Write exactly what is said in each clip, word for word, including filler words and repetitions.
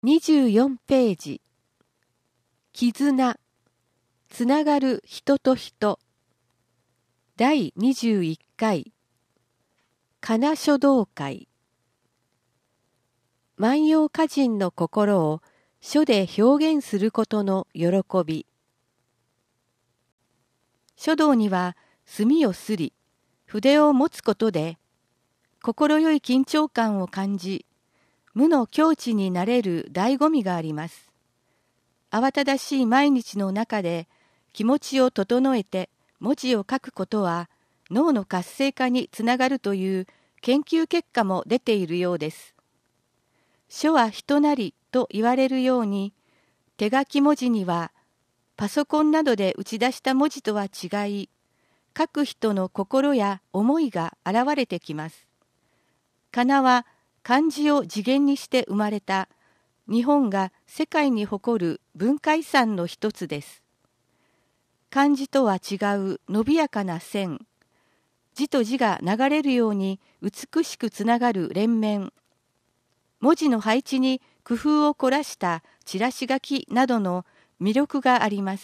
にじゅうよんページ。絆、つながる人と人。だいにじゅういっかい。かな書道会。万葉歌人の心を書で表現することの喜び。書道には墨をすり、筆を持つことで、心よい緊張感を感じ、無の境地になれる醍醐味があります。慌ただしい毎日の中で気持ちを整えて文字を書くことは脳の活性化につながるという研究結果も出ているようです。書は人なりと言われるように、手書き文字にはパソコンなどで打ち出した文字とは違い、書く人の心や思いが現れてきます。かなは漢字を次元にして生まれた日本が世界に誇る文化遺産の一つです。漢字とは違う伸びやかな線、字と字が流れるように美しくつながる連綿、文字の配置に工夫を凝らしたチラシ書きなどの魅力があります。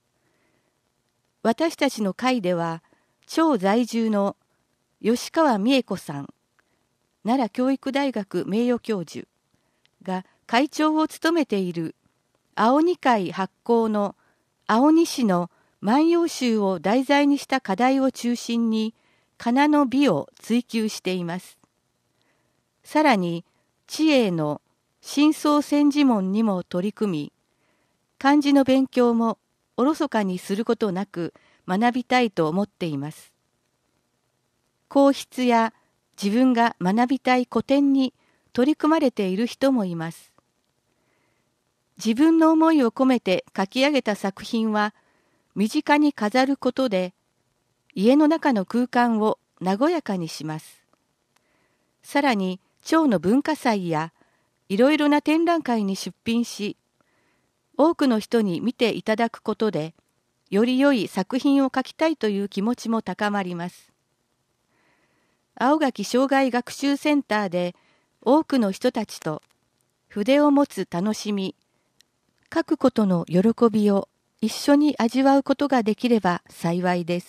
私たちの会では、超在住の吉川美恵子さん、奈良教育大学名誉教授が会長を務めている青二会発行の青二市の万葉集を題材にした課題を中心に、かなの美を追求しています。さらに、知恵の深層千字文にも取り組み、漢字の勉強もおろそかにすることなく学びたいと思っています。皇室や自分が学びたい古典に取り組まれている人もいます。自分の思いを込めて書き上げた作品は、身近に飾ることで、家の中の空間を和やかにします。さらに、町の文化祭やいろいろな展覧会に出品し、多くの人に見ていただくことで、より良い作品を書きたいという気持ちも高まります。青垣障害学習センターで多くの人たちと筆を持つ楽しみ、書くことの喜びを一緒に味わうことができれば幸いです。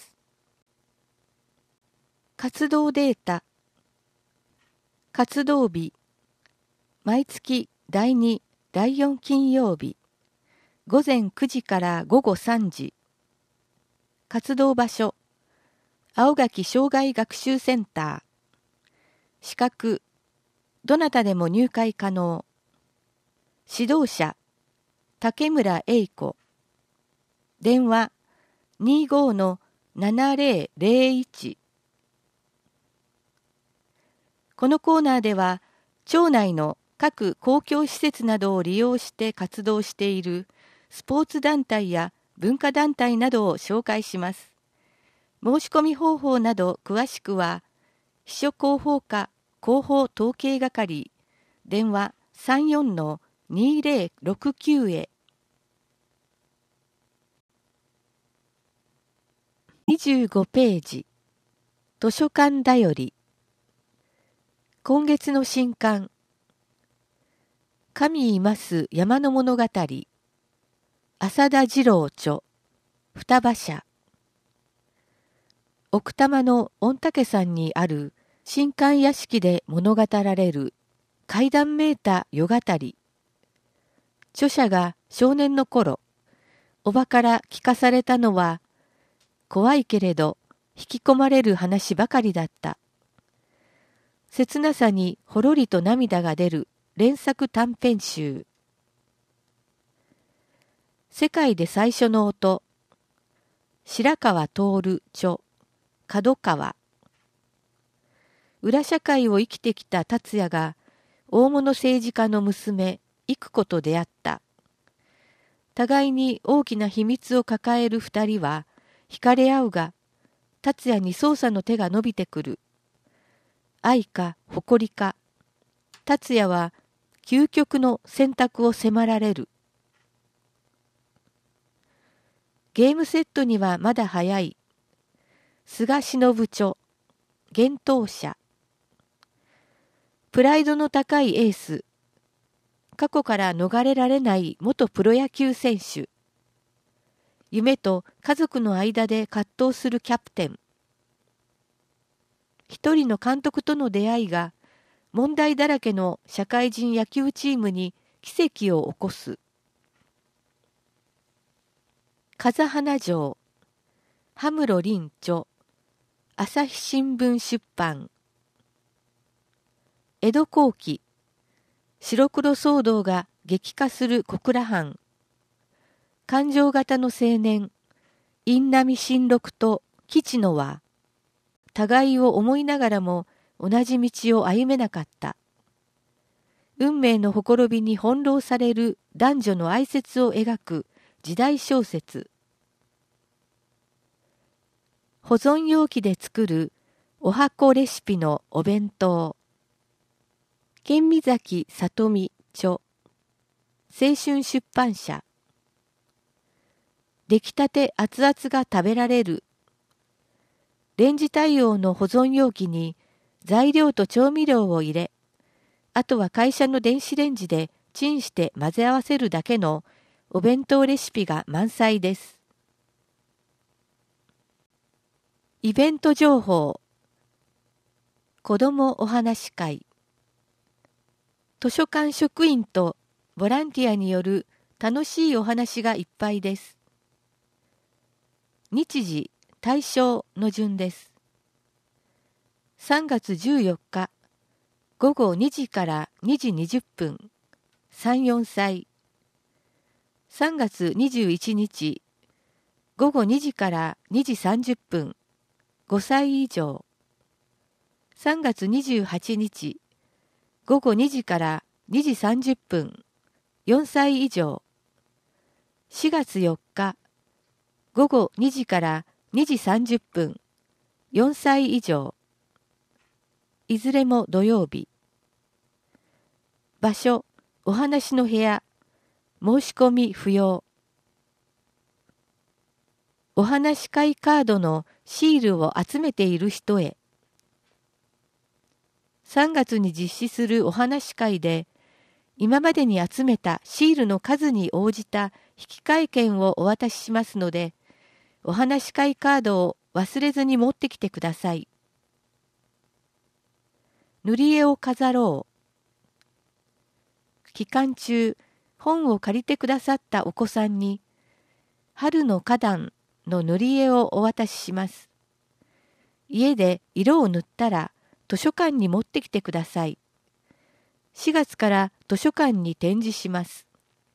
活動データ。活動日。毎月だいに、だいよん金曜日。ごぜんくじからごごさんじ。活動場所。青垣障害学習センター。資格。どなたでも入会可能。指導者。竹村英子。電話。にじゅうごのななぜろぜろいち。このコーナーでは、町内の各公共施設などを利用して活動しているスポーツ団体や文化団体などを紹介します。申し込み方法など詳しくは、秘書広報課広報統計係、電話 さんじゅうよんのにぜろろくきゅう へ。にじゅうごページ。図書館だより。今月の新刊。神います山の物語。浅田次郎著。双葉社。奥多摩の御嶽山にある神官屋敷で物語られる怪談めいた世語り。著者が少年の頃、おばから聞かされたのは、怖いけれど引き込まれる話ばかりだった。切なさにほろりと涙が出る連作短編集。世界で最初の音。白川徹著。角川。裏社会を生きてきた達也が大物政治家の娘育子と出会った。互いに大きな秘密を抱える二人は惹かれ合うが、達也に捜査の手が伸びてくる。愛か誇りか、達也は究極の選択を迫られる。ゲームセットにはまだ早い。菅忍著。幻冬舎。プライドの高いエース。 過去から逃れられない元プロ野球選手。夢と家族の間で葛藤するキャプテン。一人の監督との出会いが問題だらけの社会人野球チームに奇跡を起こす。風花城、羽室凛著、朝日新聞出版。江戸後期、白黒騒動が激化する小倉藩。感情型の青年、印南新六と吉野は、互いを思いながらも同じ道を歩めなかった。運命のほころびに翻弄される男女の哀節を描く時代小説。保存容器で作るおはこレシピのお弁当。剣見崎里美著、青春出版社。出来たて熱々が食べられる。レンジ対応の保存容器に材料と調味料を入れ、あとは会社の電子レンジでチンして混ぜ合わせるだけのお弁当レシピが満載です。イベント情報。子どもお話会。図書館職員とボランティアによる楽しいお話がいっぱいです。日時、対象の順です。さんがつじゅうよっか、ごごにじからにじにじゅっぷん、さん、よんさい。さんがつにじゅういちにち、ごごにじからにじさんじゅっぷん、ごさい以上。さんがつにじゅうはちにち、ごごにじからにじさんじゅっぷん、よんさい以上。しがつよっか、ごごにじからにじさんじゅっぷん、よんさい以上。いずれも土曜日。場所、お話の部屋、申し込み不要。お話会カードのシールを集めている人へ。さんがつに実施するお話会で、今までに集めたシールの数に応じた引換券をお渡ししますので、お話会カードを忘れずに持ってきてください。塗り絵を飾ろう。期間中、本を借りてくださったお子さんに、春の花壇の塗り絵をお渡しします。家で色を塗ったら図書館に持ってきてください。しがつから図書館に展示します。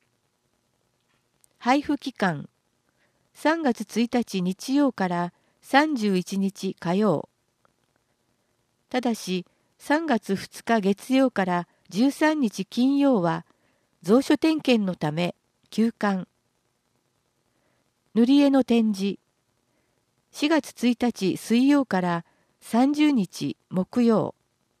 配布期間、さんがつついたち日曜からさんじゅういちにち火曜。ただし、さんがつふつか月曜からじゅうさんにち金曜は、蔵書点検のため休館。塗り絵の展示、しがつついたち水曜からさんじゅうにち木曜。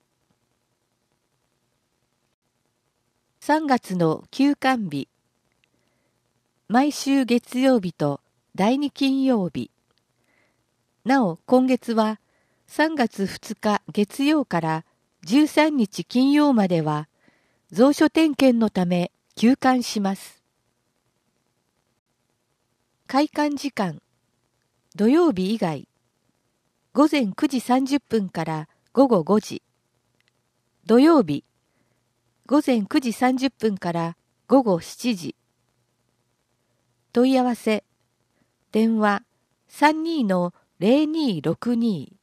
さんがつの休館日、毎週月曜日とだいに金曜日。なお今月はさんがつふつか月曜からじゅうさんにち金曜までは蔵書点検のため休館します。開館時間、土曜日以外、ごぜんくじさんじゅっぷんからごごごじ。土曜日、ごぜんくじさんじゅっぷんからごごしちじ。問い合わせ、電話 さんにーのぜろにーろくにー。